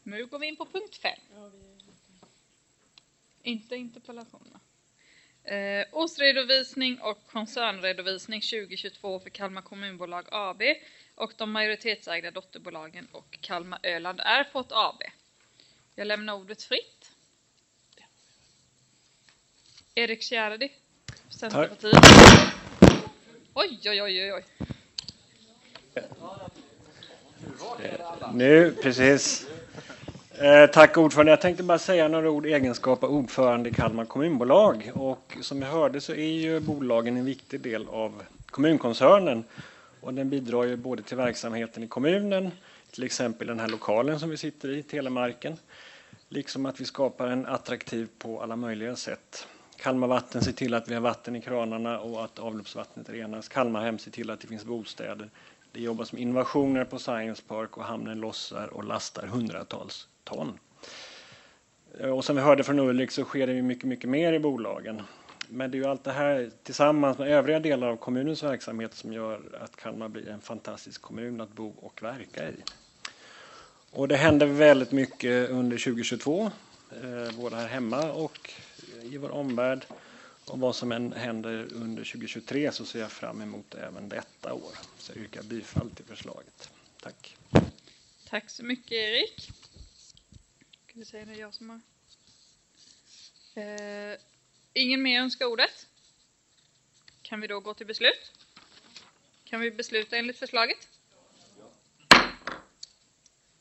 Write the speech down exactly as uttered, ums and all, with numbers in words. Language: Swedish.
Nu går vi in på punkt fem. Inte interpellationerna. Eh, årsredovisning och koncernredovisning tjugo tjugotvå för Kalmar kommunbolag A B och de majoritetsägda dotterbolagen och Kalmar Öland Airport A B. Jag lämnar ordet fritt. Erik Kjärdi, Centerpartiet. Oj, oj, oj, oj. Nu, precis. Eh, tack ordförande. Jag tänkte bara säga några ord i egenskap av ordförande i Kalmar kommunbolag. Och som jag hörde så är ju bolagen en viktig del av kommunkoncernen. Och den bidrar ju både till verksamheten i kommunen, till exempel den här lokalen som vi sitter i, Telemarken. Liksom att vi skapar en attraktiv på alla möjliga sätt. Kalmar Vatten ser till att vi har vatten i kranarna och att avloppsvattnet renas. Kalmarhem ser till att det finns bostäder. Det jobbas med innovationer på Science Park och hamnen lossar och lastar hundratals ton. Och som vi hörde från Ulrik så sker det ju mycket, mycket mer i bolagen. Men det är ju allt det här tillsammans med övriga delar av kommunens verksamhet som gör att Kalmar blir en fantastisk kommun att bo och verka i. Och det händer väldigt mycket under tjugo tjugotvå, eh, både här hemma och i vår omvärld. Och vad som än händer under tjugo tjugotre så ser jag fram emot även detta år. Så jag yrkar bifall till förslaget. Tack. Tack så mycket, Erik. Ska vi säga det är jag som har... Eh, ingen mer önskar ordet? Kan vi då gå till beslut? Kan vi besluta enligt förslaget?